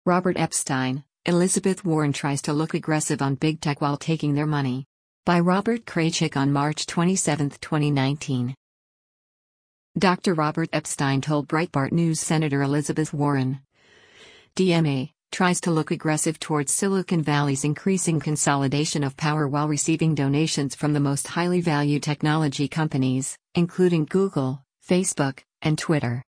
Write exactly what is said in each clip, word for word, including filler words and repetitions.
Robert Epstein, Elizabeth Warren tries to look aggressive on big tech while taking their money. By Robert Kraychik on March twenty-seventh, twenty nineteen. Doctor Robert Epstein told Breitbart News Senator Elizabeth Warren, D M A, tries to look aggressive towards Silicon Valley's increasing consolidation of power while receiving donations from the most highly valued technology companies, including Google, Facebook, and Twitter.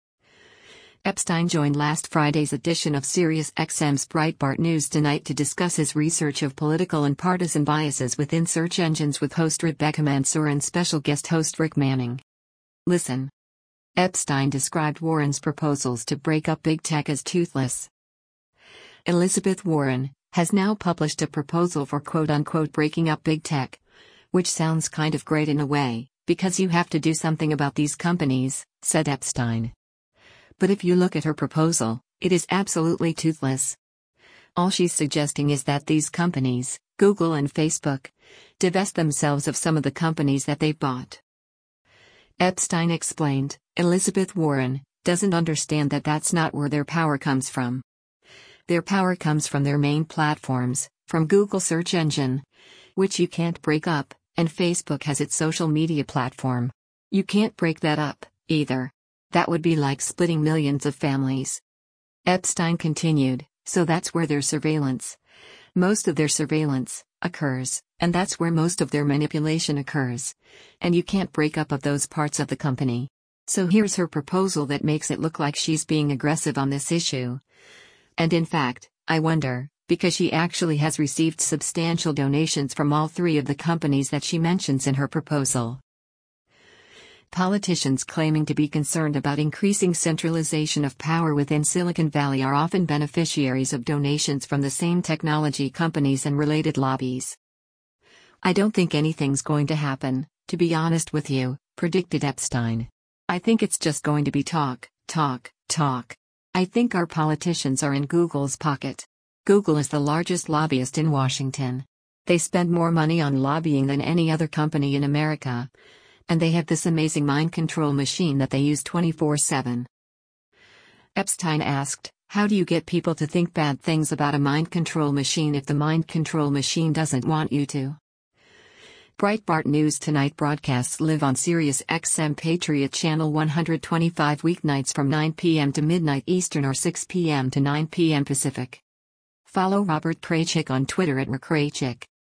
Epstein joined last Friday's edition of SiriusXM's Breitbart News Tonight to discuss his research of political and partisan biases within search engines with host Rebecca Mansour and special guest host Rick Manning. Listen. Epstein described Warren's proposals to break up big tech as toothless. Elizabeth Warren has now published a proposal for quote-unquote breaking up big tech, which sounds kind of great in a way, because you have to do something about these companies, said Epstein. But if you look at her proposal, it is absolutely toothless. All she's suggesting is that these companies, Google and Facebook, divest themselves of some of the companies that they've bought. Epstein explained, Elizabeth Warren doesn't understand that that's not where their power comes from. Their power comes from their main platforms, from Google search engine, which you can't break up, and Facebook has its social media platform. You can't break that up, either. That would be like splitting millions of families. Epstein continued, so that's where their surveillance, most of their surveillance, occurs, and that's where most of their manipulation occurs. And you can't break up of those parts of the company. So here's her proposal that makes it look like she's being aggressive on this issue. And in fact, I wonder, because she actually has received substantial donations from all three of the companies that she mentions in her proposal. Politicians claiming to be concerned about increasing centralization of power within Silicon Valley are often beneficiaries of donations from the same technology companies and related lobbies. I don't think anything's going to happen, to be honest with you, predicted Epstein. I think it's just going to be talk, talk, talk. I think our politicians are in Google's pocket. Google is the largest lobbyist in Washington. They spend more money on lobbying than any other company in America. And they have this amazing mind control machine that they use twenty-four seven. Epstein asked, how do you get people to think bad things about a mind control machine if the mind control machine doesn't want you to? Breitbart News Tonight broadcasts live on SiriusXM Patriot Channel one twenty-five weeknights from nine p.m. to midnight Eastern or six p.m. to nine p.m. Pacific. Follow Robert Kraychik on Twitter at RkrayChik.